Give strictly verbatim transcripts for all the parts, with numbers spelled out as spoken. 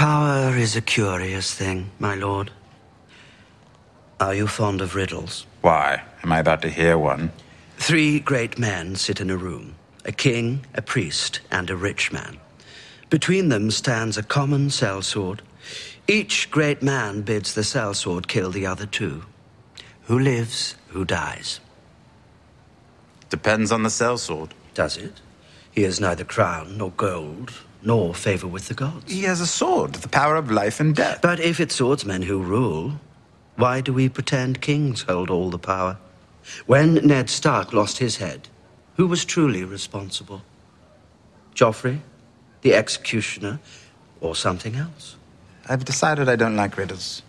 Power is a curious thing, my lord. Are you fond of riddles? Why? Am I about to hear one? Three great men sit in a room. A king, a priest, and a rich man. Between them stands a common sellsword. Each great man bids the sellsword kill the other two. Who lives, who dies? Depends on the sellsword. Does it? He has neither crown nor gold, nor favor with the gods. He has a sword, the power of life and death. But if it's swordsmen who rule, why do we pretend kings hold all the power? When Ned Stark lost his head, who was truly responsible? Joffrey, the executioner, or something else? I've decided I don't like riddles.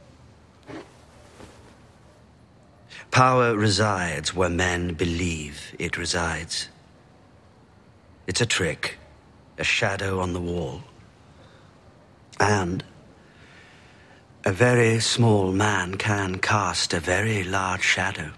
Power resides where men believe it resides. It's a trick, a shadow on the wall. And a very small man can cast a very large shadow.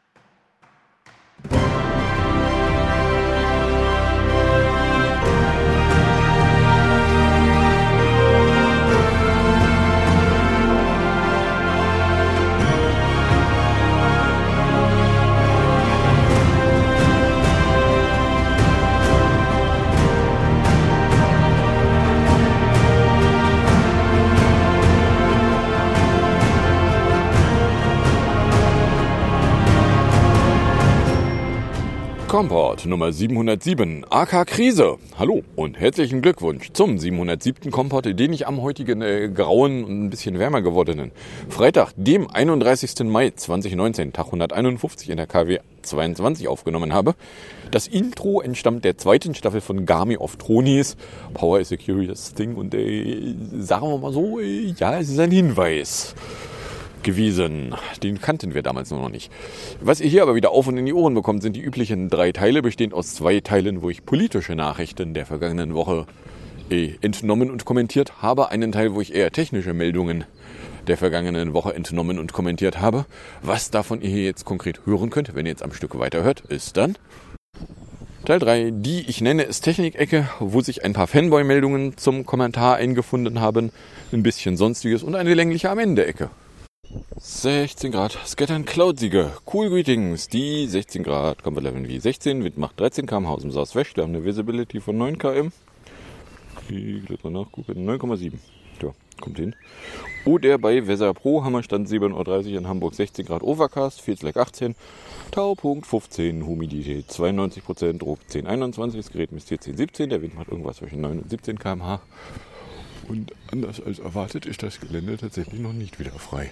Kompott Nummer siebenhundertsieben, aka Krise. Hallo und herzlichen Glückwunsch zum siebenhundertsiebten Kompott, den ich am heutigen äh, grauen und ein bisschen wärmer gewordenen Freitag, dem einunddreißigsten Mai zweitausendneunzehn, Tag hunderteinundfünfzig in der K W zweiundzwanzig aufgenommen habe. Das Intro entstammt der zweiten Staffel von Game of Thrones. Power is a curious thing und äh, sagen wir mal so, äh, ja, es ist ein Hinweis gewesen. Den kannten wir damals noch nicht. Was ihr hier aber wieder auf und in die Ohren bekommt, sind die üblichen drei Teile, bestehend aus zwei Teilen, wo ich politische Nachrichten der vergangenen Woche äh, entnommen und kommentiert habe. Einen Teil, wo ich eher technische Meldungen der vergangenen Woche entnommen und kommentiert habe. Was davon ihr hier jetzt konkret hören könnt, wenn ihr jetzt am Stück weiterhört, ist dann Teil drei, die ich nenne es Technik-Ecke, wo sich ein paar Fanboy-Meldungen zum Kommentar eingefunden haben, ein bisschen Sonstiges und eine längliche am Ende-Ecke. sechzehn Grad, Scattern Cloud-Siege. Cool Greetings. Die sechzehn Grad, Comfort Level wie sechzehn, Wind macht dreizehn Kilometer pro Stunde aus dem Southwest. Wir haben eine Visibility von neun Kilometer. Ich will mal nachgucken, neun Komma sieben. Ja, kommt hin. Oder bei Weather Pro haben wir Stand sieben Uhr dreißig in Hamburg, sechzehn Grad Overcast, Feels like achtzehn, Taupunkt fünfzehn, Humidität zweiundneunzig Prozent, Druck zehn Komma einundzwanzig, das Gerät misst hier zehn Komma siebzehn, der Wind macht irgendwas zwischen neun und siebzehn Kilometer pro Stunde. Und anders als erwartet ist das Gelände tatsächlich noch nicht wieder frei.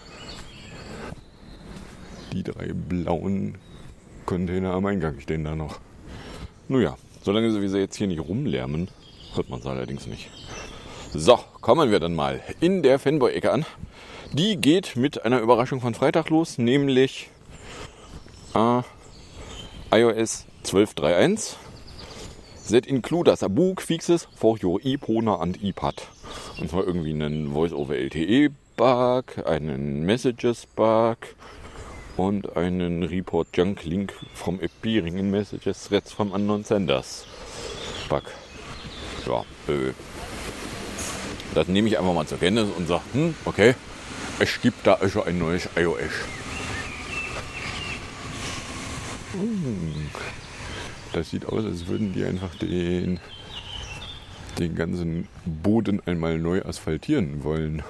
Die drei blauen Container am Eingang stehen da noch. Nun ja, solange sie jetzt hier nicht rumlärmen, hört man es allerdings nicht. So, kommen wir dann mal in der Fanboy-Ecke an. Die geht mit einer Überraschung von Freitag los, nämlich äh, iOS zwölf Punkt drei Punkt eins. That includes a book fixes for your iPhone and iPad. Und zwar irgendwie einen Voice-over-L T E-Bug, einen Messages-Bug und einen Report-Junk-Link from appearing in Messages Threads from unknown senders Bug. Ja, äh, das nehme ich einfach mal zur Kenntnis und sage, hm, okay, es gibt da schon ein neues iOS. Hm. Das sieht aus, als würden die einfach den, den ganzen Boden einmal neu asphaltieren wollen.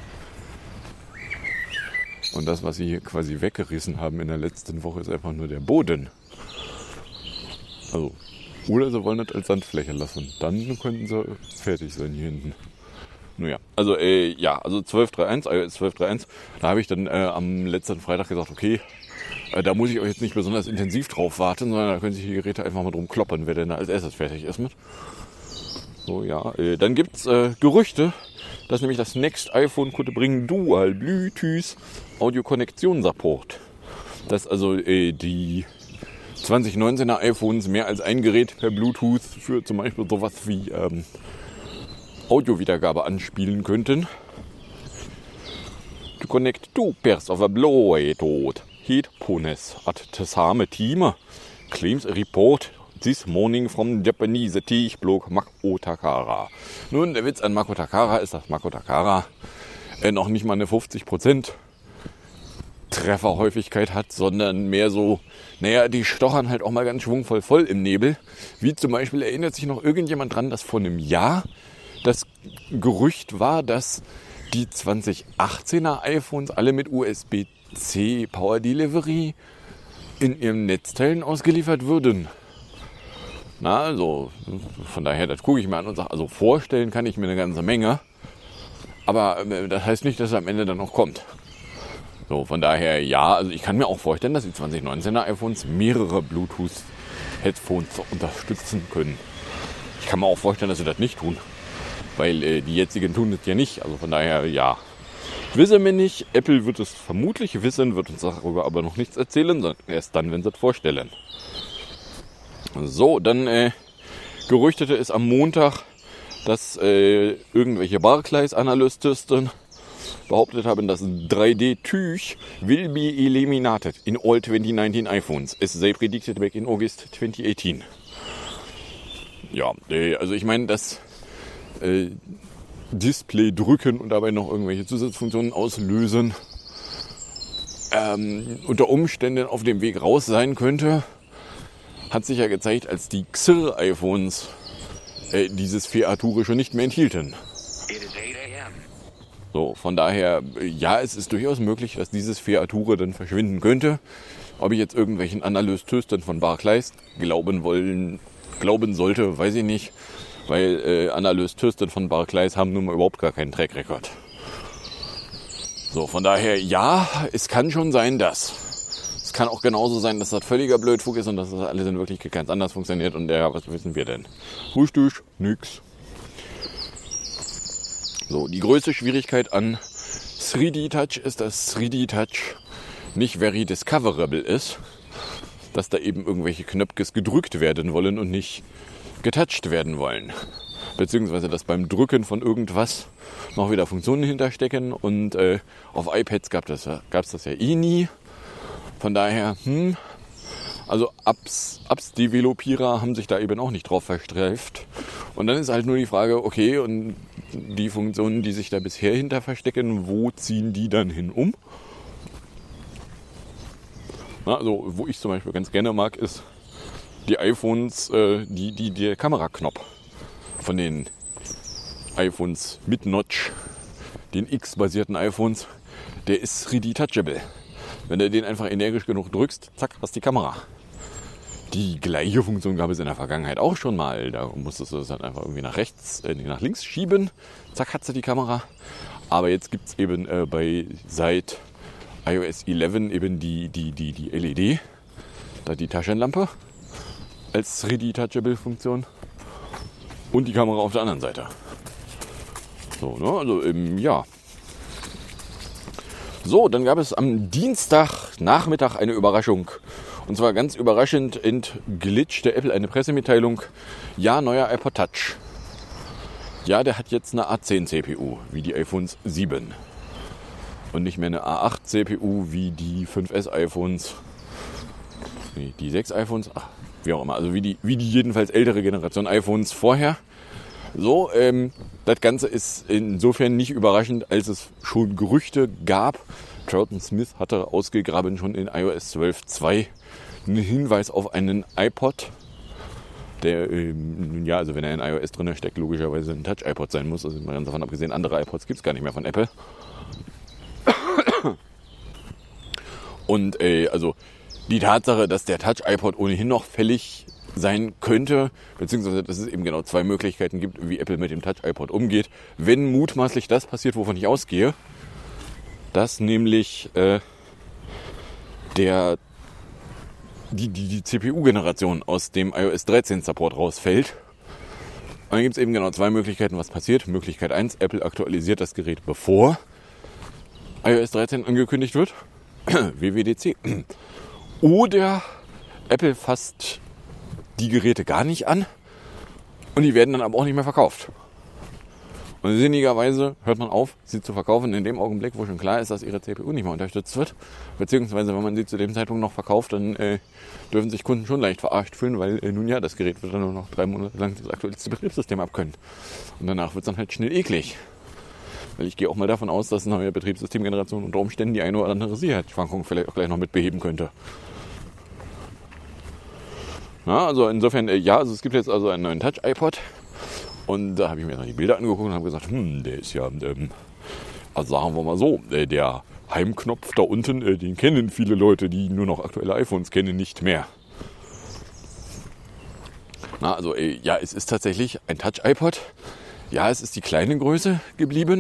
Und das, was sie hier quasi weggerissen haben in der letzten Woche, ist einfach nur der Boden. Also, oder sie wollen das als Sandfläche lassen. Dann könnten sie fertig sein hier hinten. Naja, also äh, ja, also zwölf Punkt drei Punkt eins, iOS zwölf Punkt drei Punkt eins, da habe ich dann äh, am letzten Freitag gesagt, okay, da muss ich euch jetzt nicht besonders intensiv drauf warten, sondern da können sich die Geräte einfach mal drum kloppern, wer denn da als erstes fertig ist mit. So, ja. Äh, dann gibt's äh, Gerüchte, dass nämlich das Next iPhone könnte bringen Dual Bluetooth Audio Konnektion Support. Dass also äh, die zwanzig neunzehner iPhones mehr als ein Gerät per Bluetooth für zum Beispiel sowas wie ähm, Audiowiedergabe anspielen könnten. To connect two pairs of a Bluetooth headphones at the same time, claims a report This morning from Japanese Teichblog Mako Takara. Nun, der Witz an Mako Takara ist, dass Mako Takara äh, noch nicht mal eine fünfzig Prozent Trefferhäufigkeit hat, sondern mehr so, naja, die stochern halt auch mal ganz schwungvoll voll im Nebel. Wie zum Beispiel, erinnert sich noch irgendjemand dran, dass vor einem Jahr das Gerücht war, dass die zwanzig achtzehner iPhones alle mit U S B C Power Delivery in ihren Netzteilen ausgeliefert würden. Na, also, von daher, das gucke ich mir an und sage, also vorstellen kann ich mir eine ganze Menge, aber äh, das heißt nicht, dass es am Ende dann noch kommt. So, von daher, ja, also ich kann mir auch vorstellen, dass die zwanzig neunzehner iPhones mehrere Bluetooth-Headphones unterstützen können. Ich kann mir auch vorstellen, dass sie das nicht tun, weil äh, die jetzigen tun das ja nicht. Also von daher, ja, wissen wir nicht. Apple wird es vermutlich wissen, wird uns darüber aber noch nichts erzählen, sondern erst dann, wenn sie es vorstellen. So, dann äh, gerüchtete es am Montag, dass äh, irgendwelche Barclays-Analysten behauptet haben, dass drei D-Tuch will be eliminated in all twenty nineteen iPhones, as they predicted back in August twenty eighteen. Ja, äh, also ich meine, das äh, Display drücken und dabei noch irgendwelche Zusatzfunktionen auslösen, ähm, unter Umständen auf dem Weg raus sein könnte, hat sich ja gezeigt, als die X R-iPhones äh, dieses Feature schon nicht mehr enthielten. So, von daher, ja, es ist durchaus möglich, dass dieses Feature dann verschwinden könnte. Ob ich jetzt irgendwelchen Analysten von Barclays glauben wollen, glauben sollte, weiß ich nicht. Weil äh, Analysten von Barclays haben nun mal überhaupt gar keinen Track Record. So, von daher, ja, es kann schon sein, dass. Es kann auch genauso sein, dass das völliger Blödfug ist und dass das alles in Wirklichkeit ganz anders funktioniert. Und ja, was wissen wir denn? Richtig, nix. So, die größte Schwierigkeit an drei D Touch ist, dass drei D Touch nicht very discoverable ist. Dass da eben irgendwelche Knöpfchen gedrückt werden wollen und nicht getoucht werden wollen. Beziehungsweise, dass beim Drücken von irgendwas noch wieder Funktionen hinterstecken. Und äh, auf iPads gab es gab's das ja eh nie. Von daher, hm, also Apps, Apps-Developierer haben sich da eben auch nicht drauf verstreift. Und dann ist halt nur die Frage, okay, und die Funktionen, die sich da bisher hinter verstecken, wo ziehen die dann hin um? Na, also, wo ich zum Beispiel ganz gerne mag, ist die iPhones, äh, die, die, der Kameraknopf von den iPhones mit Notch, den X-basierten iPhones, der ist drei D touchable. Wenn du den einfach energisch genug drückst, zack, hast die Kamera. Die gleiche Funktion gab es in der Vergangenheit auch schon mal. Da musstest du es dann einfach irgendwie nach rechts, äh, nach links schieben. Zack, hast du die Kamera. Aber jetzt gibt es eben äh, bei seit i O S elf eben die, die, die, die L E D, da die Taschenlampe als drei D touchable Funktion und die Kamera auf der anderen Seite. So, ne? Also im ja. So, dann gab es am Dienstagnachmittag eine Überraschung. Und zwar ganz überraschend entglitschte Apple eine Pressemitteilung. Ja, neuer iPod Touch. Ja, der hat jetzt eine A zehn C P U, wie die iPhones sieben. Und nicht mehr eine A acht C P U, wie die fünf S iPhones. Nee, die sechs iPhones. Ach, wie auch immer. Also wie die, wie die jedenfalls ältere Generation iPhones vorher. So, ähm, das Ganze ist insofern nicht überraschend, als es schon Gerüchte gab. Troughton Smith hatte ausgegraben schon in i O S zwölf Punkt zwei einen Hinweis auf einen iPod, der, ähm, ja, also wenn er in iOS drin steckt, logischerweise ein Touch-iPod sein muss. Also mal ganz davon abgesehen, andere iPods gibt es gar nicht mehr von Apple. Und äh, also die Tatsache, dass der Touch-iPod ohnehin noch fällig sein könnte, beziehungsweise dass es eben genau zwei Möglichkeiten gibt, wie Apple mit dem Touch-iPod umgeht, wenn mutmaßlich das passiert, wovon ich ausgehe, dass nämlich äh, der die, die, die C P U-Generation aus dem i O S dreizehn Support rausfällt. Und dann gibt es eben genau zwei Möglichkeiten, was passiert. Möglichkeit eins, Apple aktualisiert das Gerät, bevor i O S dreizehn angekündigt wird. W W D C. Oder Apple fasst die Geräte gar nicht an und die werden dann aber auch nicht mehr verkauft. Und sinnigerweise hört man auf, sie zu verkaufen in dem Augenblick, wo schon klar ist, dass ihre C P U nicht mehr unterstützt wird. Beziehungsweise, wenn man sie zu dem Zeitpunkt noch verkauft, dann äh, dürfen sich Kunden schon leicht verarscht fühlen, weil äh, nun ja, das Gerät wird dann nur noch drei Monate lang das aktuellste Betriebssystem abkönnen. Und danach wird es dann halt schnell eklig. Weil ich gehe auch mal davon aus, dass eine neue Betriebssystemgeneration unter Umständen die eine oder andere Sicherheitsschwankung vielleicht auch gleich noch mit beheben könnte. Na, also insofern, äh, ja, also es gibt jetzt also einen neuen Touch-iPod. Und da habe ich mir noch die Bilder angeguckt und habe gesagt, hm, der ist ja, ähm, also sagen wir mal so, äh, der Heimknopf da unten, äh, den kennen viele Leute, die nur noch aktuelle iPhones kennen, nicht mehr. Na, also äh, ja, es ist tatsächlich ein Touch-iPod. Ja, es ist die kleine Größe geblieben.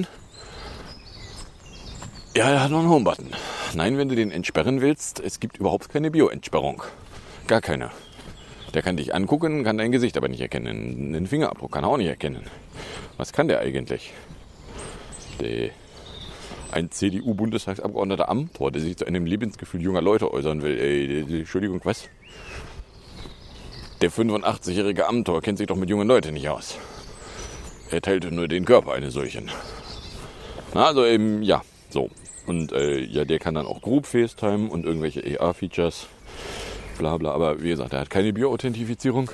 Ja, er hat noch einen Home-Button. Nein, wenn du den entsperren willst, es gibt überhaupt keine Bio-Entsperrung. Gar keine. Der kann dich angucken, kann dein Gesicht aber nicht erkennen. Den Fingerabdruck kann er auch nicht erkennen. Was kann der eigentlich? Der, ein C D U-Bundestagsabgeordneter Amtor, der sich zu einem Lebensgefühl junger Leute äußern will. Ey, die, die, Entschuldigung, was? Der fünfundachtzigjährige Amtor kennt sich doch mit jungen Leuten nicht aus. Er teilte nur den Körper eines solchen. Na, also eben, ja, so. Und äh, ja, der kann dann auch Group FaceTime und irgendwelche A R-Features. Bla bla, aber wie gesagt, er hat keine Bio-Authentifizierung.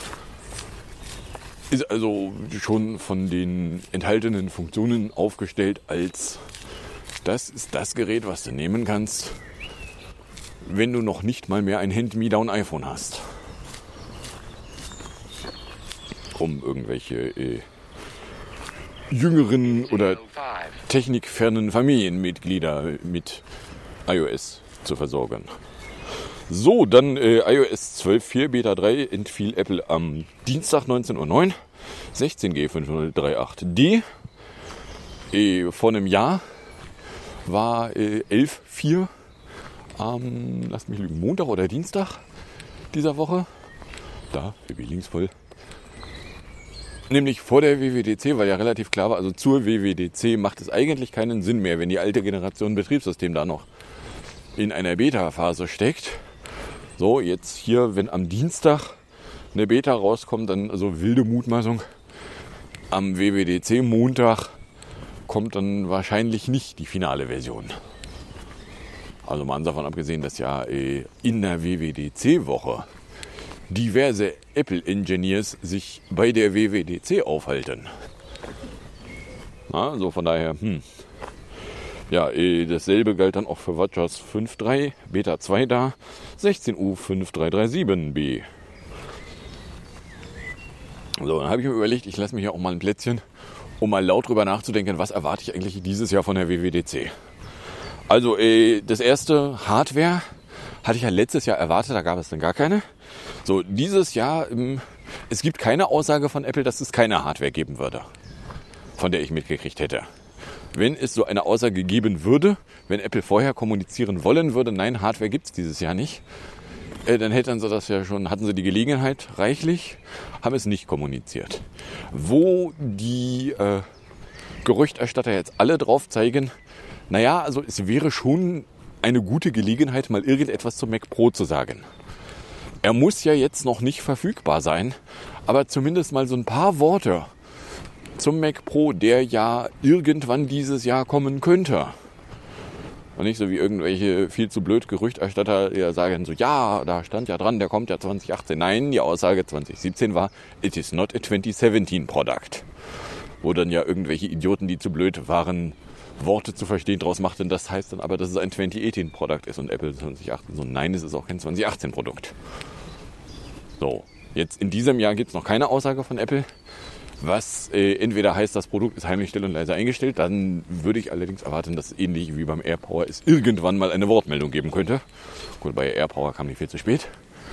Ist also schon von den enthaltenen Funktionen aufgestellt als das ist das Gerät, was du nehmen kannst, wenn du noch nicht mal mehr ein Hand-Me-Down-iPhone hast. Um irgendwelche äh, jüngeren oder technikfernen Familienmitglieder mit iOS zu versorgen. So, dann äh, iOS zwölf Punkt vier Beta drei entfiel Apple am Dienstag neunzehn Uhr neun, sechzehn G fünf null drei acht D. Äh, vor einem Jahr war äh, elf Punkt vier am, lasst mich lügen, Montag oder Dienstag dieser Woche. Da, B B linksvoll. Nämlich vor der W W D C, weil ja relativ klar war, also zur W W D C macht es eigentlich keinen Sinn mehr, wenn die alte Generation Betriebssystem da noch in einer Beta-Phase steckt. So, jetzt hier, wenn am Dienstag eine Beta rauskommt, dann also wilde Mutmaßung, am W W D C-Montag kommt dann wahrscheinlich nicht die finale Version. Also mal davon abgesehen, dass ja äh, in der W W D C-Woche diverse Apple-Engineers sich bei der W W D C aufhalten. Na, so von daher, hm. Ja, äh, dasselbe galt dann auch für WatchOS fünf Punkt drei, Beta zwei da, sechzehn U fünf drei drei sieben B. So, dann habe ich mir überlegt, ich lasse mir hier auch mal ein Plätzchen, um mal laut drüber nachzudenken, was erwarte ich eigentlich dieses Jahr von der W W D C. Also, äh, das erste Hardware hatte ich ja letztes Jahr erwartet, da gab es dann gar keine. So, dieses Jahr, ähm, es gibt keine Aussage von Apple, dass es keine Hardware geben würde, von der ich mitgekriegt hätte. Wenn es so eine Aussage geben würde, wenn Apple vorher kommunizieren wollen würde, nein, Hardware gibt es dieses Jahr nicht, äh, dann hätten sie das ja schon, hatten sie die Gelegenheit reichlich, haben es nicht kommuniziert. Wo die äh, Gerüchterstatter jetzt alle drauf zeigen, naja, also es wäre schon eine gute Gelegenheit, mal irgendetwas zum Mac Pro zu sagen. Er muss ja jetzt noch nicht verfügbar sein, aber zumindest mal so ein paar Worte zum Mac Pro, der ja irgendwann dieses Jahr kommen könnte. Und nicht so wie irgendwelche viel zu blöd Gerüchterstatter, die sagen so, ja, da stand ja dran, der kommt ja zwanzig achtzehn. Nein, die Aussage zwanzig siebzehn war, it is not a twenty seventeen product. Wo dann ja irgendwelche Idioten, die zu blöd waren, Worte zu verstehen, draus machten. Das heißt dann aber, dass es ein zwanzig achtzehn Produkt ist und Apple zwanzig achtzehn so, nein, es ist auch kein zwanzig achtzehn Produkt. So, jetzt in diesem Jahr gibt es noch keine Aussage von Apple. Was äh, entweder heißt, das Produkt ist heimlich still und leise eingestellt, dann würde ich allerdings erwarten, dass ähnlich wie beim AirPower es irgendwann mal eine Wortmeldung geben könnte. Gut, bei AirPower kam die viel zu spät.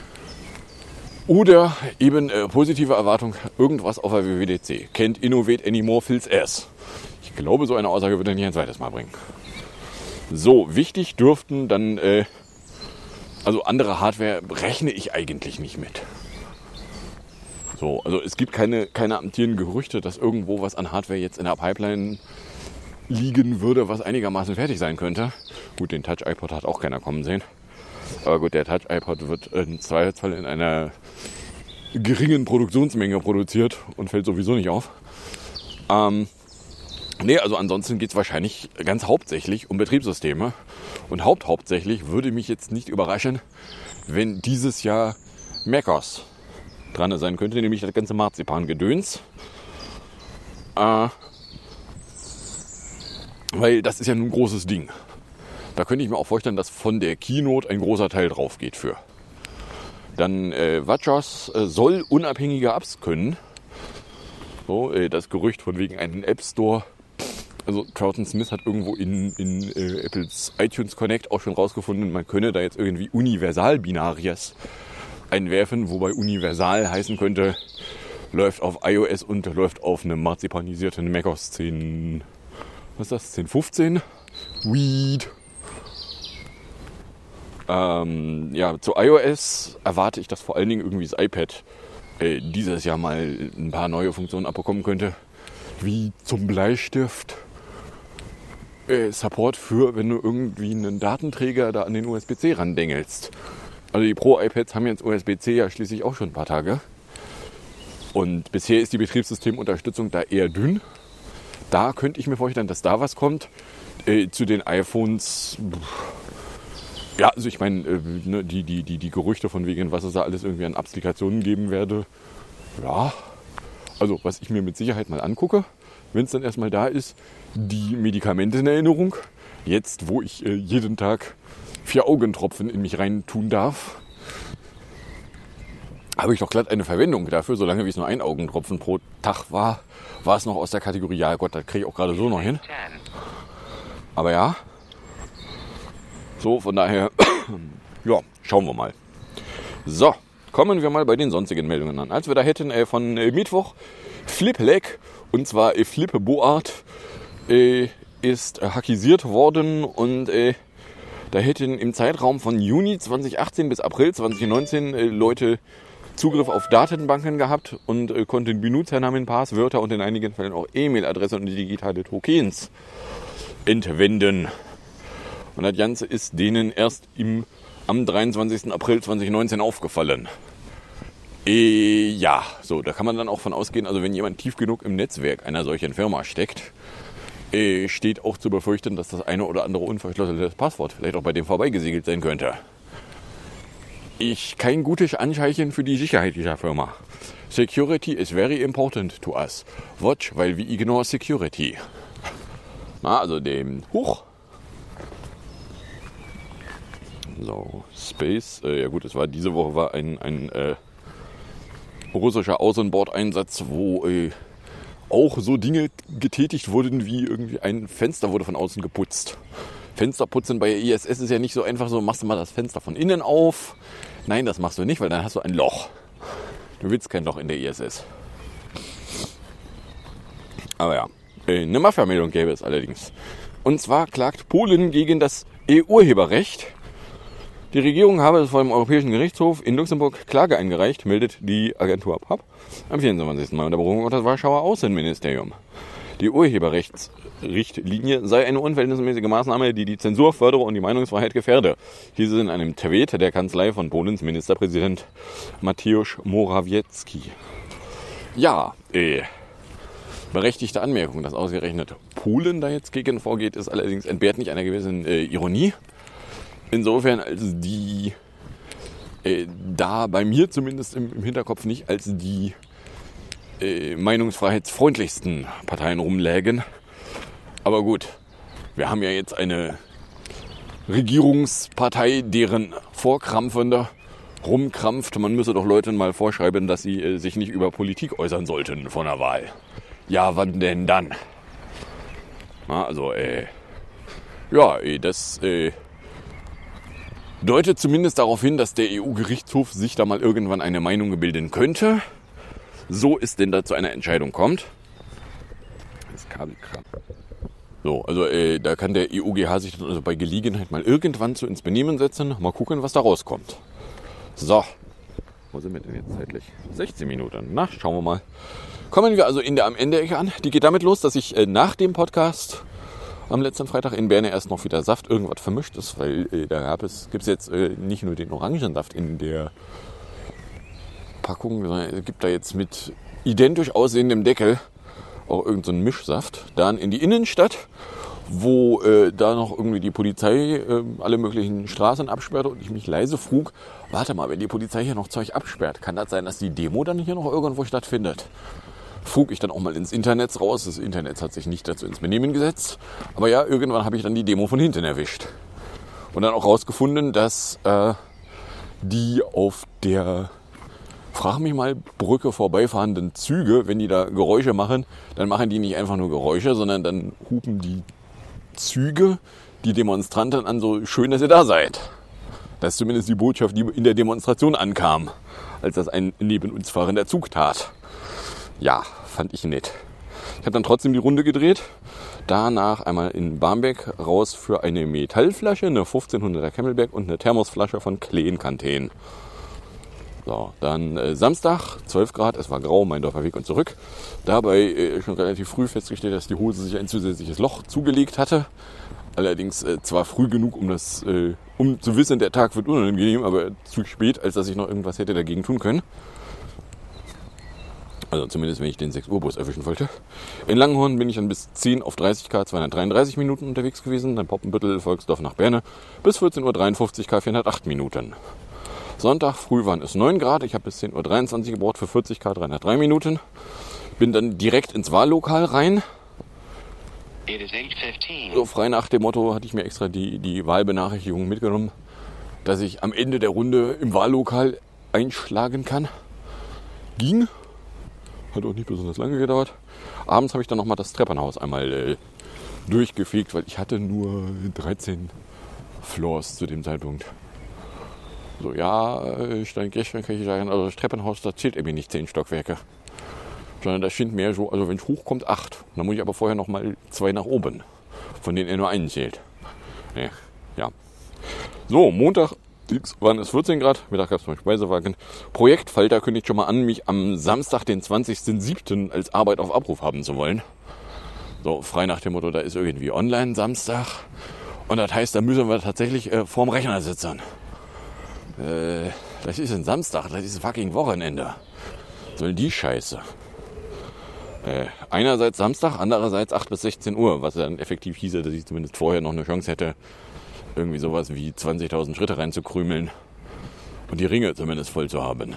Oder eben äh, positive Erwartung, irgendwas auf der W W D C. Can't innovate anymore, fills ass. Ich glaube, so eine Aussage würde er nicht ein zweites Mal bringen. So, wichtig dürften dann, äh, also andere Hardware rechne ich eigentlich nicht mit. So, also es gibt keine, keine amtierenden Gerüchte, dass irgendwo was an Hardware jetzt in der Pipeline liegen würde, was einigermaßen fertig sein könnte. Gut, den Touch-iPod hat auch keiner kommen sehen. Aber gut, der Touch-iPod wird im Zweifelsfall in einer geringen Produktionsmenge produziert und fällt sowieso nicht auf. Ähm, Nee, also ansonsten geht es wahrscheinlich ganz hauptsächlich um Betriebssysteme. Und haupthauptsächlich würde mich jetzt nicht überraschen, wenn dieses Jahr macOS dran sein könnte, nämlich das ganze Marzipan-Gedöns. Äh, weil das ist ja nun ein großes Ding. Da könnte ich mir auch vorstellen, dass von der Keynote ein großer Teil drauf geht für. Dann äh, WatchOS äh, soll unabhängige Apps können. So, äh, das Gerücht von wegen einen App Store. Also Troughton Smith hat irgendwo in, in äh, Apples iTunes Connect auch schon rausgefunden, man könne da jetzt irgendwie Universal-Binaries einwerfen, wobei Universal heißen könnte, läuft auf iOS und läuft auf einem marzipanisierten macOS zehn, was ist das, zehn fünfzehn? Weed. Ähm, ja, zu iOS erwarte ich, dass vor allen Dingen irgendwie das iPad äh, dieses Jahr mal ein paar neue Funktionen abbekommen könnte, wie zum Bleistift. Äh, Support für, wenn du irgendwie einen Datenträger da an den U S B C randengelst. Also die Pro-iPads haben jetzt U S B C ja schließlich auch schon ein paar Tage. Und bisher ist die Betriebssystemunterstützung da eher dünn. Da könnte ich mir vorstellen, dass da was kommt. Äh, zu den iPhones, ja, also ich meine, äh, ne, die, die, die, die Gerüchte von wegen, was es da alles irgendwie an Applikationen geben werde. Ja, also was ich mir mit Sicherheit mal angucke, wenn es dann erstmal da ist, die Medikamente in Erinnerung. Jetzt, wo ich äh, jeden Tag vier Augentropfen in mich rein tun darf, habe ich doch glatt eine Verwendung dafür. Solange wie es nur ein Augentropfen pro Tag war, war es noch aus der Kategorie, ja Gott, das kriege ich auch gerade so noch hin. Aber ja, so von daher, ja, schauen wir mal. So, kommen wir mal bei den sonstigen Meldungen an. Als wir da hätten äh, von äh, Mittwoch Flip-Leg, und zwar äh, Flip Boart, äh, ist äh, hackisiert worden und äh, da hätten im Zeitraum von Juni zweitausendachtzehn bis April zweitausendneunzehn äh, Leute Zugriff auf Datenbanken gehabt und äh, konnten Benutzernamen, Passwörter und in einigen Fällen auch E-Mail-Adressen und digitale Tokens entwenden. Und das Ganze ist denen erst im, am dreiundzwanzigsten April zweitausendneunzehn aufgefallen. E, ja, so, da kann man dann auch von ausgehen, also wenn jemand tief genug im Netzwerk einer solchen Firma steckt, äh, steht auch zu befürchten, dass das eine oder andere unverschlüsselte Passwort vielleicht auch bei dem vorbeigesegelt sein könnte. Ich kein gutes Anzeichen für die Sicherheit dieser Firma. Security is very important to us. Watch, while we ignore security. Na, also dem Huch. So, Space. Äh, ja gut, es war diese Woche war ein, ein äh, russischer Außenbordeinsatz, wo äh, auch so Dinge getätigt wurden, wie irgendwie ein Fenster wurde von außen geputzt. Fensterputzen bei I S S ist ja nicht so einfach so, machst du mal das Fenster von innen auf. Nein, das machst du nicht, weil dann hast du ein Loch. Du willst kein Loch in der I S S. Aber ja, eine Mafia-Meldung gäbe es allerdings. Und zwar klagt Polen gegen das E U-Urheberrecht. Die Regierung habe vor dem Europäischen Gerichtshof in Luxemburg Klage eingereicht, meldet die Agentur P A P am vierundzwanzigsten Mai unter Berufung auf das Warschauer Außenministerium. Die Urheberrechtsrichtlinie sei eine unverhältnismäßige Maßnahme, die die Zensur fördere und die Meinungsfreiheit gefährde. Hieß es in einem Tweet der Kanzlei von Polens Ministerpräsident Mateusz Morawiecki. Ja, äh, berechtigte Anmerkung, dass ausgerechnet Polen da jetzt gegen vorgeht, ist allerdings entbehrt nicht einer gewissen äh, Ironie. Insofern, als die äh, da bei mir zumindest im, im Hinterkopf nicht als die äh, meinungsfreiheitsfreundlichsten Parteien rumlägen. Aber gut, wir haben ja jetzt eine Regierungspartei, deren Vorkrampfender rumkrampft. Man müsse doch Leuten mal vorschreiben, dass sie äh, sich nicht über Politik äußern sollten vor einer Wahl. Ja, wann denn dann? Na, also, äh, ja, äh, das äh, deutet zumindest darauf hin, dass der E U-Gerichtshof sich da mal irgendwann eine Meinung bilden könnte. So es denn da zu einer Entscheidung kommt. Das Kabel krampft. So, also äh, da kann der E U G H sich dann also bei Gelegenheit mal irgendwann zu ins Benehmen setzen. Mal gucken, was da rauskommt. So, wo sind wir denn jetzt zeitlich? sechzehn Minuten. Na, schauen wir mal. Kommen wir also in der am Ende-Ecke an. Die geht damit los, dass ich äh, nach dem Podcast am letzten Freitag in Berne erst noch wieder Saft irgendwas vermischt ist, weil äh, da gab es, gibt es jetzt äh, nicht nur den Orangensaft in der Packung, sondern es gibt da jetzt mit identisch aussehendem Deckel auch irgend so ein Mischsaft. Dann in die Innenstadt, wo äh, da noch irgendwie die Polizei äh, alle möglichen Straßen absperrte und ich mich leise frug, warte mal, wenn die Polizei hier noch Zeug absperrt, kann das sein, dass die Demo dann hier noch irgendwo stattfindet? Frug ich dann auch mal ins Internet raus. Das Internet hat sich nicht dazu ins Benehmen gesetzt. Aber ja, irgendwann habe ich dann die Demo von hinten erwischt. Und dann auch rausgefunden, dass äh, die auf der, frag mich mal, Brücke vorbeifahrenden Züge, wenn die da Geräusche machen, dann machen die nicht einfach nur Geräusche, sondern dann hupen die Züge die Demonstranten an, so schön, dass ihr da seid. Das ist zumindest die Botschaft, die in der Demonstration ankam, als das ein neben uns fahrender Zug tat. Ja, fand ich nett. Ich habe dann trotzdem die Runde gedreht. Danach einmal in Barmbek raus für eine Metallflasche, eine fünfzehnhunderter Camelback und eine Thermosflasche von Kleen Kanteen. So, dann äh, Samstag, zwölf Grad, es war grau, Meindorfer Weg und zurück. Dabei äh, schon relativ früh festgestellt, dass die Hose sich ein zusätzliches Loch zugelegt hatte. Allerdings äh, zwar früh genug, um das, äh, um zu wissen, der Tag wird unangenehm, aber zu spät, als dass ich noch irgendwas hätte dagegen tun können. Also zumindest, wenn ich den sechs Uhr Bus erwischen wollte. In Langhorn bin ich dann bis zehn auf dreißig Kilometer zweihundertdreiunddreißig Minuten unterwegs gewesen. Dann Poppenbüttel, Volksdorf nach Berne bis vierzehn Uhr dreiundfünfzig Kilometer vierhundertacht Minuten. Sonntag früh waren es neun Grad. Ich habe bis zehn Uhr dreiundzwanzig gebraucht für vierzig Kilometer dreihundertdrei Minuten. Bin dann direkt ins Wahllokal rein. So frei nach dem Motto hatte ich mir extra die, die Wahlbenachrichtigung mitgenommen, dass ich am Ende der Runde im Wahllokal einschlagen kann. Ging. Hat auch nicht besonders lange gedauert. Abends habe ich dann nochmal das Treppenhaus einmal äh, durchgefegt, weil ich hatte nur dreizehn Floors zu dem Zeitpunkt. So, ja, ich dann gestern kann ich sagen, also das Treppenhaus, da zählt eben nicht zehn Stockwerke. Sondern das sind mehr so, also wenn es hochkommt, acht. Dann muss ich aber vorher nochmal zwei nach oben, von denen er nur einen zählt. Nee, ja. So, Montag waren es vierzehn Grad, Mittag gab es meinen Speisewagen. Projektfalter kündigt schon mal an, mich am Samstag, den zwanzigsten siebten als Arbeit auf Abruf haben zu wollen. So, frei nach dem Motto, da ist irgendwie online Samstag. Und das heißt, da müssen wir tatsächlich äh, vorm Rechner sitzen. Äh, das ist ein Samstag, das ist fucking Wochenende. Soll die Scheiße. Äh, einerseits Samstag, andererseits acht bis sechzehn Uhr, was dann effektiv hieße, dass ich zumindest vorher noch eine Chance hätte, irgendwie sowas wie zwanzigtausend Schritte reinzukrümeln und die Ringe zumindest voll zu haben.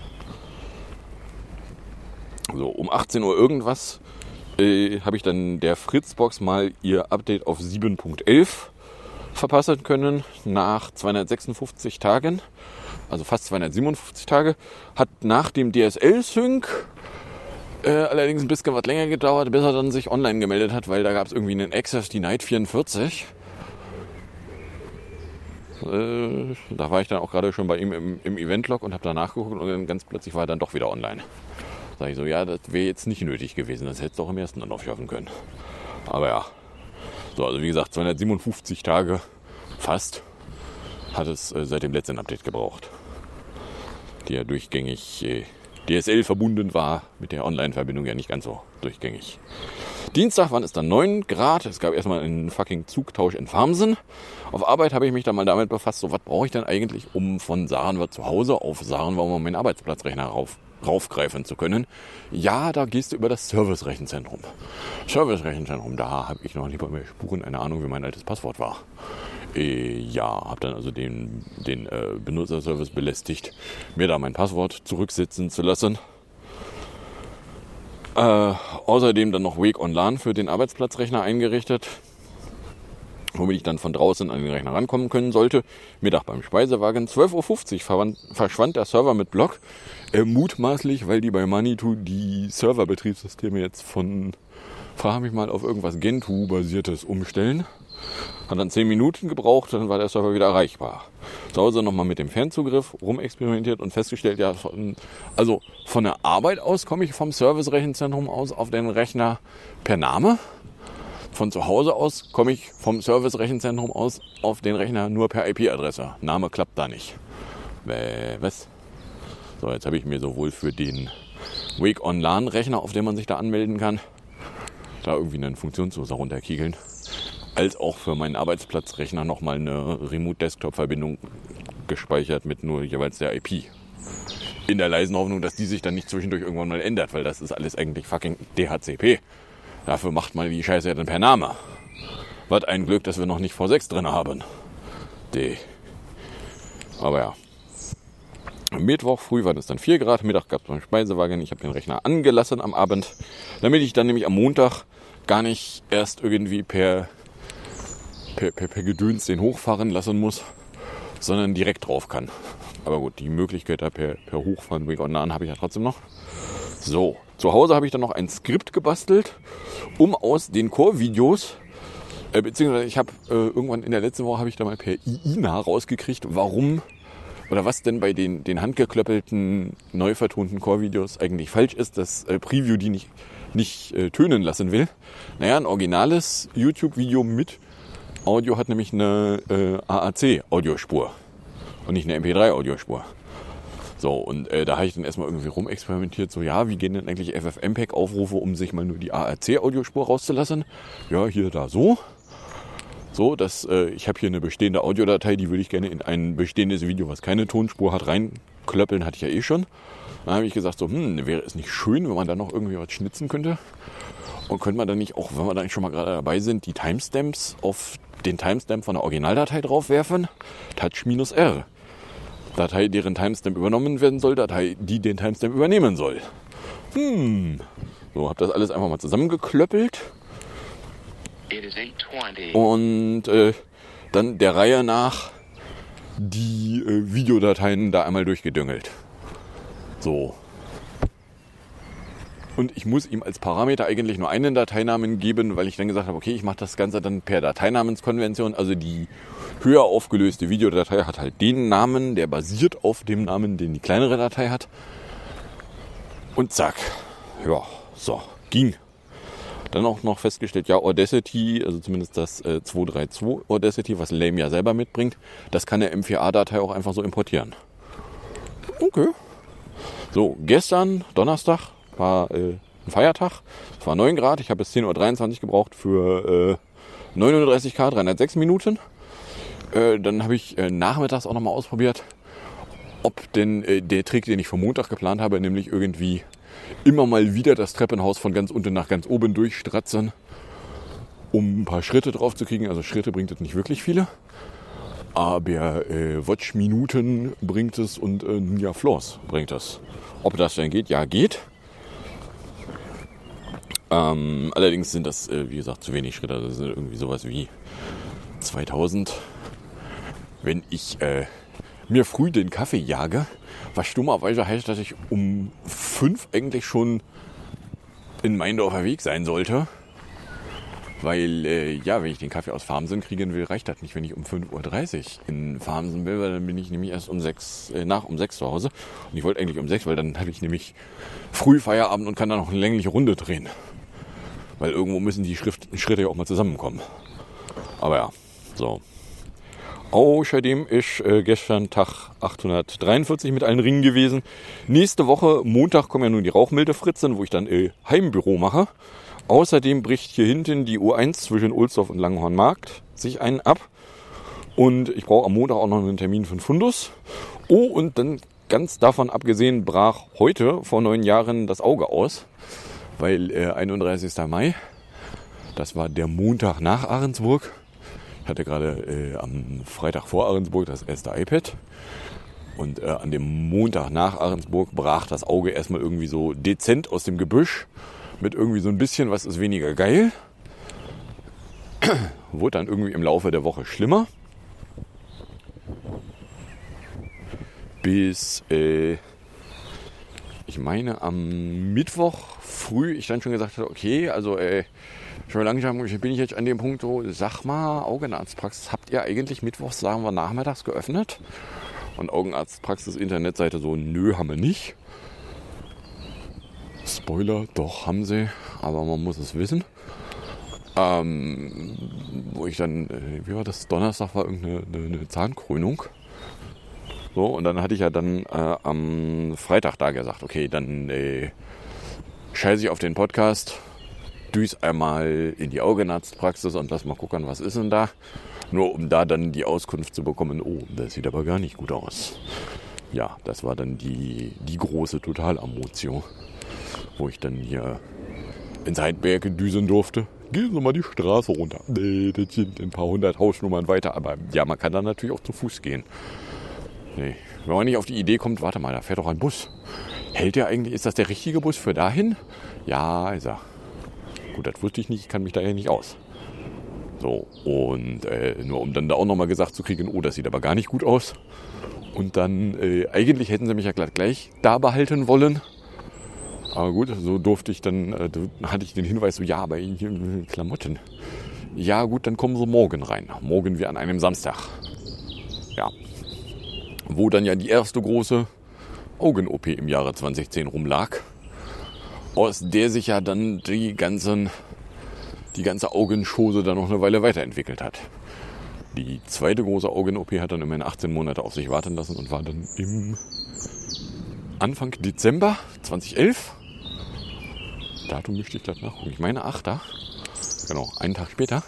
So, um achtzehn Uhr irgendwas äh, habe ich dann der Fritzbox mal ihr Update auf sieben Punkt elf verpassen können nach zweihundertsechsundfünfzig Tagen, also fast zweihundertsiebenundfünfzig Tage. Hat nach dem D S L-Sync äh, allerdings ein bisschen was länger gedauert, bis er dann sich online gemeldet hat, weil da gab es irgendwie einen Access Denied vierundvierzig. Äh, da war ich dann auch gerade schon bei ihm im, im Event-Log und habe da nachgeguckt und dann ganz plötzlich war er dann doch wieder online. Sag ich so, ja, das wäre jetzt nicht nötig gewesen, das hätte es doch im ersten Anlauf schaffen können. Aber ja, so, also wie gesagt, zweihundertsiebenundfünfzig Tage fast hat es äh, seit dem letzten Update gebraucht, die ja durchgängig äh, D S L verbunden war, mit der Online-Verbindung ja nicht ganz so durchgängig. Dienstag waren es dann neun Grad. Es gab erstmal einen fucking Zugtausch in Farmsen. Auf Arbeit habe ich mich dann mal damit befasst, so was brauche ich denn eigentlich, um von Sarenwald zu Hause auf Sarenwald um meinen Arbeitsplatzrechner rauf, raufgreifen zu können. Ja, da gehst du über das Service-Rechenzentrum. Service-Rechenzentrum, da habe ich noch nicht mal mehr Spuren, eine Ahnung, wie mein altes Passwort war. Äh, ja, habe dann also den, den äh, Benutzerservice belästigt, mir da mein Passwort zurücksetzen zu lassen. Äh, außerdem dann noch Wake on LAN für den Arbeitsplatzrechner eingerichtet, womit ich dann von draußen an den Rechner rankommen können sollte. Mittag beim Speisewagen. zwölf Uhr fünfzig verschwand der Server mit Block. Äh, mutmaßlich, weil die bei Manitou die Serverbetriebssysteme jetzt von, frage mich mal, auf irgendwas Gentoo-basiertes umstellen. Hat dann zehn Minuten gebraucht, dann war der Server wieder erreichbar. Zu Hause nochmal mit dem Fernzugriff rumexperimentiert und festgestellt, ja, von, also von der Arbeit aus komme ich vom Service-Rechenzentrum aus auf den Rechner per Name. Von zu Hause aus komme ich vom Service-Rechenzentrum aus auf den Rechner nur per I P-Adresse. Name klappt da nicht. Bäh, was? So, jetzt habe ich mir sowohl für den Wake on LAN-Rechner, auf dem man sich da anmelden kann, da irgendwie einen Funktionsloser runterkiegeln, als auch für meinen Arbeitsplatzrechner nochmal eine Remote-Desktop-Verbindung gespeichert mit nur jeweils der I P. In der leisen Hoffnung, dass die sich dann nicht zwischendurch irgendwann mal ändert, weil das ist alles eigentlich fucking D H C P. Dafür macht man die Scheiße ja dann per Name. Was ein Glück, dass wir noch nicht V sechs drin haben. D. Aber ja. Mittwoch früh waren es dann vier Grad, Mittag gab es beim Speisewagen. Ich habe den Rechner angelassen am Abend, damit ich dann nämlich am Montag gar nicht erst irgendwie per, per, per, per Gedöns den hochfahren lassen muss, sondern direkt drauf kann. Aber gut, die Möglichkeit da per, per Hochfahren Bring On None habe ich ja trotzdem noch. So, zu Hause habe ich dann noch ein Skript gebastelt, um aus den Core-Videos, äh, beziehungsweise ich habe äh, irgendwann in der letzten Woche habe ich da mal per I I N A rausgekriegt, warum oder was denn bei den, den handgeklöppelten, neu vertonten Core-Videos eigentlich falsch ist, dass äh, Preview die nicht, nicht äh, tönen lassen will. Naja, ein originales YouTube-Video mit Audio hat nämlich eine äh, A A C-Audiospur. Und nicht eine M P drei Audiospur. So, und äh, da habe ich dann erstmal irgendwie rumexperimentiert, so ja, wie gehen denn eigentlich F F M P E G-Aufrufe, um sich mal nur die A A C-Audiospur rauszulassen? Ja, hier, da, so. So, dass äh, ich habe hier eine bestehende Audiodatei, die würde ich gerne in ein bestehendes Video, was keine Tonspur hat, reinklöppeln, hatte ich ja eh schon. Dann habe ich gesagt, so, hm, wäre es nicht schön, wenn man da noch irgendwie was schnitzen könnte? Und könnte man dann nicht auch, wenn wir dann schon mal gerade dabei sind, die Timestamps auf den Timestamp von der Originaldatei draufwerfen? Touch-R. Datei, deren Timestamp übernommen werden soll, Datei, die den Timestamp übernehmen soll. Hm. So, habe das alles einfach mal zusammengeklöppelt. Und äh, dann der Reihe nach die äh, Videodateien da einmal durchgedüngelt. So. Und ich muss ihm als Parameter eigentlich nur einen Dateinamen geben, weil ich dann gesagt habe, okay, ich mache das Ganze dann per Dateinamenskonvention. Also die höher aufgelöste Videodatei hat halt den Namen, der basiert auf dem Namen, den die kleinere Datei hat. Und zack. Ja, so, ging. Dann auch noch festgestellt, ja, Audacity, also zumindest das äh, zweihundertzweiunddreißig Audacity, was Lame ja selber mitbringt, das kann eine M vier A-Datei auch einfach so importieren. Okay. So, gestern, Donnerstag, war äh, ein Feiertag. Es war neun Grad. Ich habe bis zehn Uhr dreiundzwanzig gebraucht für äh, neununddreißig K, dreihundertsechs Minuten. Äh, dann habe ich äh, nachmittags auch nochmal ausprobiert, ob denn äh, der Trick, den ich für Montag geplant habe, nämlich irgendwie immer mal wieder das Treppenhaus von ganz unten nach ganz oben durchstratzen, um ein paar Schritte drauf zu kriegen. Also Schritte bringt es nicht wirklich viele. Aber äh, Watch-Minuten bringt es und äh, ja, Floors bringt es. Ob das denn geht? Ja, geht. Ähm, allerdings sind das, äh, wie gesagt, zu wenig Schritte. Das sind irgendwie sowas wie zweitausend. Wenn ich äh, mir früh den Kaffee jage, was dummerweise heißt, dass ich um fünf eigentlich schon in Meindorfer Weg sein sollte. Weil, äh, ja, wenn ich den Kaffee aus Farmsen kriegen will, reicht das nicht, wenn ich um fünf Uhr dreißig in Farmsen will, weil dann bin ich nämlich erst um sechs, äh, nach um sechs zu Hause. Und ich wollte eigentlich um sechs, weil dann habe ich nämlich früh Feierabend und kann dann noch eine längliche Runde drehen. Weil irgendwo müssen die Schrift, Schritte ja auch mal zusammenkommen. Aber ja, so. Außerdem ist äh, gestern Tag achthundertdreiundvierzig mit allen Ringen gewesen. Nächste Woche, Montag, kommen ja nun die Rauchmilde-Fritzen, wo ich dann äh, Heimbüro mache. Außerdem bricht hier hinten die U eins zwischen Ohlsdorf und Langenhornmarkt sich einen ab. Und ich brauche am Montag auch noch einen Termin für den Fundus. Oh, und dann ganz davon abgesehen brach heute vor neun Jahren das Auge aus. Weil äh, einunddreißigster Mai, das war der Montag nach Ahrensburg. Ich hatte gerade äh, am Freitag vor Ahrensburg das erste iPad. Und äh, an dem Montag nach Ahrensburg brach das Auge erstmal irgendwie so dezent aus dem Gebüsch. Mit irgendwie so ein bisschen, was ist weniger geil. Wurde dann irgendwie im Laufe der Woche schlimmer. Bis, äh, ich meine, am Mittwoch früh ich dann schon gesagt habe, okay, also äh, schon langsam bin ich jetzt an dem Punkt, so, sag mal, Augenarztpraxis, habt ihr eigentlich mittwochs, sagen wir, nachmittags geöffnet? Und Augenarztpraxis Internetseite so, nö, haben wir nicht. Spoiler, doch, haben sie, aber man muss es wissen. Ähm, wo ich dann, äh, wie war das, Donnerstag war irgendeine eine, eine Zahnkrönung. So, und dann hatte ich ja dann äh, am Freitag da gesagt, okay, dann äh, scheiße ich auf den Podcast, düse einmal in die Augenarztpraxis und lass mal gucken, was ist denn da. Nur um da dann die Auskunft zu bekommen, oh, das sieht aber gar nicht gut aus. ja, das war dann die, die große Totalamotio, wo ich dann hier ins Heidberge düsen durfte. Gehen Sie mal die Straße runter. Nee, das sind ein paar hundert Hausnummern weiter. Aber ja, man kann dann natürlich auch zu Fuß gehen. Nee, wenn man nicht auf die Idee kommt, warte mal, da fährt doch ein Bus. Hält der eigentlich, ist das der richtige Bus für dahin? Ja, ist er. Gut, das wusste ich nicht, ich kann mich da ja nicht aus. So, und äh, nur um dann da auch nochmal gesagt zu kriegen, oh, das sieht aber gar nicht gut aus. Und dann, äh, eigentlich hätten sie mich ja gleich da behalten wollen. Aber gut, so durfte ich dann, äh, hatte ich den Hinweis, so, ja, aber hier Klamotten. Ja gut, dann kommen sie morgen rein. Morgen wie an einem Samstag. Ja. Wo dann ja die erste große Augen-O P im Jahre zweitausendzehn rumlag. Aus der sich ja dann die ganzen, die ganze Augenschose dann noch eine Weile weiterentwickelt hat. Die zweite große Augen-O P hat dann immerhin achtzehn Monate auf sich warten lassen und war dann im Anfang Dezember zweitausendelf. Datum möchte ich gleich nachgucken. Ich meine achter. Genau, einen Tag später.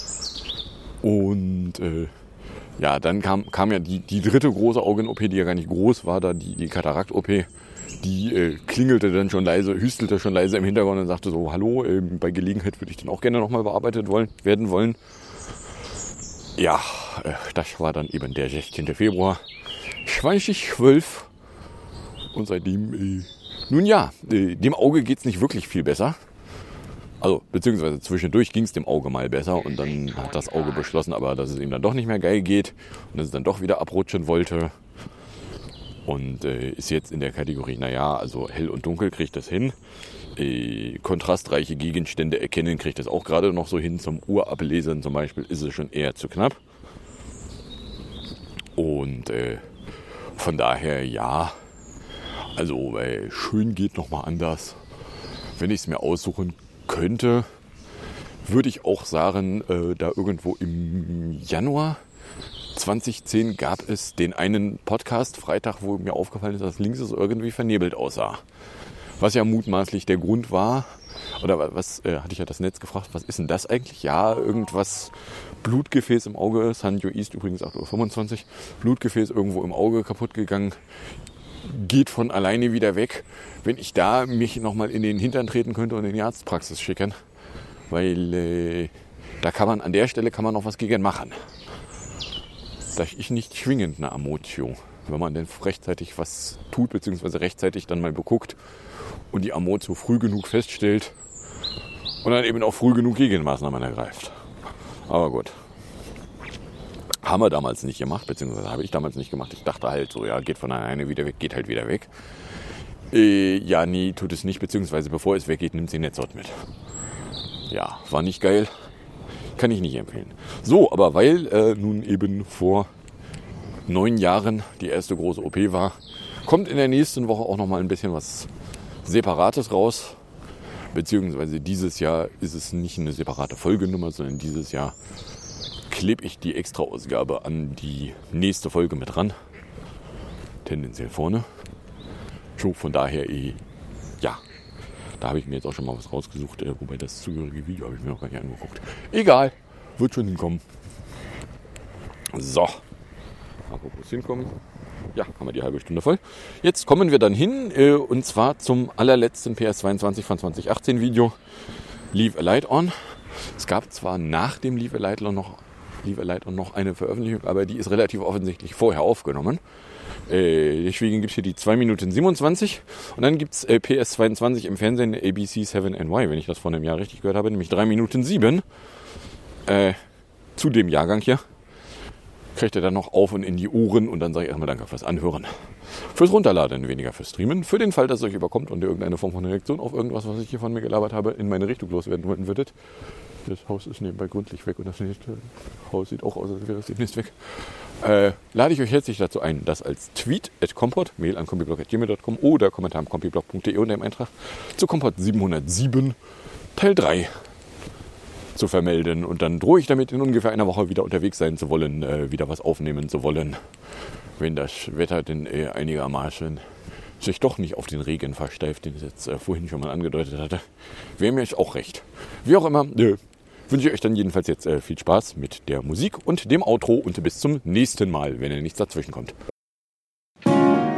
Und äh, ja, dann kam, kam ja die, die dritte große Augen-O P, die ja gar nicht groß war, da die, die Katarakt-O P. Die äh, klingelte dann schon leise, hüstelte schon leise im Hintergrund und sagte so, hallo, äh, bei Gelegenheit würde ich dann auch gerne nochmal bearbeitet wollen, werden wollen. Ja, äh, das war dann eben der sechzehnte Februar zweitausendzwölf. Und seitdem, äh, nun ja, äh, dem Auge geht's nicht wirklich viel besser. Also, beziehungsweise zwischendurch ging's dem Auge mal besser und dann hat das Auge beschlossen, aber dass es ihm dann doch nicht mehr geil geht und dass es dann doch wieder abrutschen wollte. Und äh, ist jetzt in der Kategorie, naja, also hell und dunkel kriegt das hin. Äh, kontrastreiche Gegenstände erkennen kriegt das auch gerade noch so hin. Zum Urablesen zum Beispiel ist es schon eher zu knapp. Und äh, von daher, ja, also äh, schön geht nochmal anders. Wenn ich es mir aussuchen könnte, würde ich auch sagen, äh, da irgendwo im Januar zweitausendzehn gab es den einen Podcast, Freitag, wo mir aufgefallen ist, dass links es irgendwie vernebelt aussah. Was ja mutmaßlich der Grund war, oder was, äh, hatte ich ja das Netz gefragt, was ist denn das eigentlich? Ja, irgendwas, Blutgefäß im Auge, Sanyo East übrigens acht Uhr fünfundzwanzig, Blutgefäß irgendwo im Auge kaputt gegangen, geht von alleine wieder weg. Wenn ich da mich nochmal in den Hintern treten könnte und in die Arztpraxis schicken, weil äh, da kann man, an der Stelle kann man noch was gegen machen. Das ist nicht zwingend eine Amotio, wenn man denn rechtzeitig was tut, beziehungsweise rechtzeitig dann mal beguckt und die Amotio früh genug feststellt und dann eben auch früh genug Gegenmaßnahmen ergreift. Aber gut. Haben wir damals nicht gemacht, beziehungsweise habe ich damals nicht gemacht. Ich dachte halt so, ja, geht von alleine wieder weg, geht halt wieder weg. Äh, ja, nee, tut es nicht, beziehungsweise bevor es weggeht, nimmt sie Netzhaut mit. Ja, war nicht geil. Kann ich nicht empfehlen. So, aber weil äh, nun eben vor neun Jahren die erste große O P war, kommt in der nächsten Woche auch noch mal ein bisschen was Separates raus. Beziehungsweise dieses Jahr ist es nicht eine separate Folgenummer, sondern dieses Jahr klebe ich die Extra-Ausgabe an die nächste Folge mit ran. Tendenziell vorne. So, von daher, eh, ja, da habe ich mir jetzt auch schon mal was rausgesucht, äh, wobei das zugehörige Video habe ich mir noch gar nicht angeguckt. Egal, wird schon hinkommen. So, apropos hinkommen. Ja, haben wir die halbe Stunde voll. Jetzt kommen wir dann hin, äh, und zwar zum allerletzten P S zweiundzwanzig von zwanzig achtzehn Video, Leave a Light On. Es gab zwar nach dem Leave a Light On noch, Leave a Light On noch eine Veröffentlichung, aber die ist relativ offensichtlich vorher aufgenommen. Äh, deswegen gibt es hier die zwei Minuten siebenundzwanzig und dann gibt es äh, P S zweiundzwanzig im Fernsehen, A B C sieben N Y, wenn ich das vor einem Jahr richtig gehört habe, nämlich drei Minuten sieben. Äh, zu dem Jahrgang hier. Kriegt ihr dann noch auf und in die Ohren und dann sage ich erstmal danke fürs Anhören. Fürs Runterladen, weniger fürs Streamen. Für den Fall, dass es euch überkommt und ihr irgendeine Form von Reaktion auf irgendwas, was ich hier von mir gelabert habe, in meine Richtung loswerden wollen würdet. Das Haus ist nebenbei gründlich weg und das nächste Haus sieht auch aus, als wäre es demnächst weg. Äh, lade ich euch herzlich dazu ein, das als Tweet at Kompott, Mail an kompiblog at gmail punkt com oder Kommentar am kompiblog punkt de unter dem Eintrag zu Kompott siebenhundertsieben Teil drei zu vermelden. Und dann drohe ich damit, in ungefähr einer Woche wieder unterwegs sein zu wollen, äh, wieder was aufnehmen zu wollen. Wenn das Wetter denn äh, einigermaßen sich doch nicht auf den Regen versteift, den ich jetzt äh, vorhin schon mal angedeutet hatte, wäre mir auch recht. Wie auch immer, äh, wünsche ich euch dann jedenfalls jetzt äh, viel Spaß mit der Musik und dem Outro und bis zum nächsten Mal, wenn ihr nichts dazwischen kommt.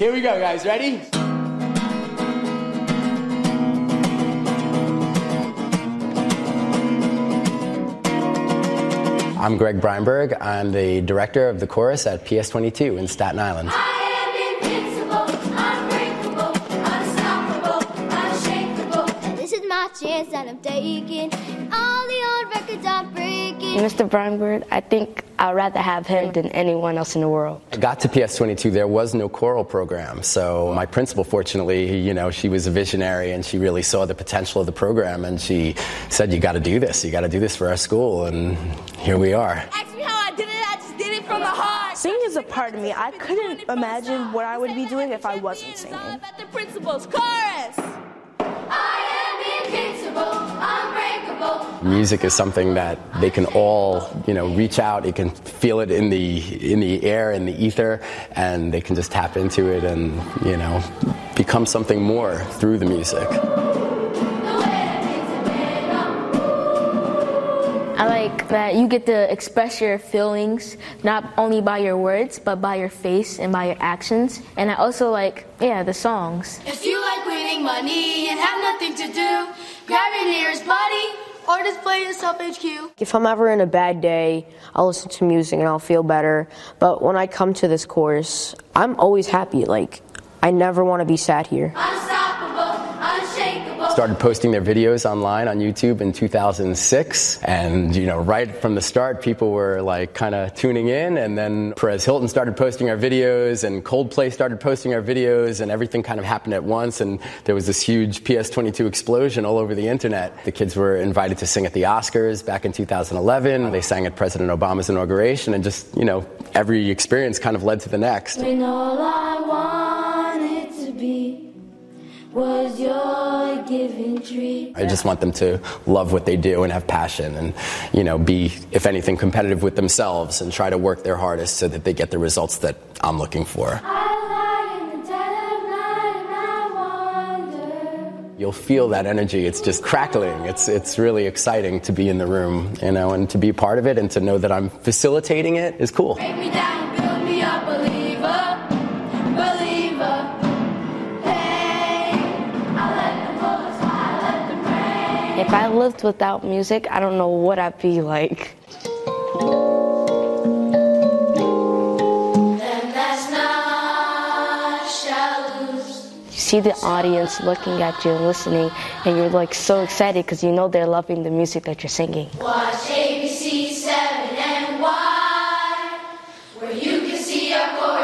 Here we go, guys. Ready? I'm Greg Breinberg. I'm the director of the chorus at P S twenty-two in Staten Island. I am invincible, unbreakable, unstoppable, unshakable. This is my chance that I'm taking. All the old records I'm breaking. Mister Breinberg, I think I'd rather have him than anyone else in the world. I got to P S twenty-two, there was no choral program. So my principal, fortunately, you know, she was a visionary and she really saw the potential of the program. And she said, you got to do this. You got to do this for our school. And here we are. Ask me how I did it. I just did it from the heart. Singing is a part of me. I couldn't imagine what I would be doing if I wasn't singing. At the principal's chorus. I am invincible, unbreakable. Music is something that they can all, you know, reach out. You can feel it in the in the air, in the ether, and they can just tap into it and, you know, become something more through the music. I like that you get to express your feelings not only by your words, but by your face and by your actions. And I also like, yeah, the songs. If you like winning money and have nothing to do, grab your nearest buddy or just play yourself H Q. If I'm ever in a bad day, I'll listen to music and I'll feel better. But when I come to this course, I'm always happy. Like, I never want to be sad here. Unstoppable, unshakable. Started posting their videos online on YouTube in two thousand six, and you know, right from the start, people were like kind of tuning in. And then Perez Hilton started posting our videos, and Coldplay started posting our videos, and everything kind of happened at once. And there was this huge P S twenty-two explosion all over the internet. The kids were invited to sing at the Oscars back in two thousand eleven. They sang at President Obama's inauguration, and just, you know, every experience kind of led to the next. When all I wanted to be was your giving tree. I just want them to love what they do and have passion and, you know, be, if anything, competitive with themselves and try to work their hardest so that they get the results that I'm looking for. I lie in the dead of night and I wonder. You'll feel that energy. It's just crackling. It's it's really exciting to be in the room, you know, and to be part of it and to know that I'm facilitating it is cool. Break me down, build me up, believer, believer. If I lived without music, I don't know what I'd be like. And that's not shallows. You see the audience looking at you and listening, and you're like so excited because you know they're loving the music that you're singing. Watch A B C seven and Y, where you can see our chorus.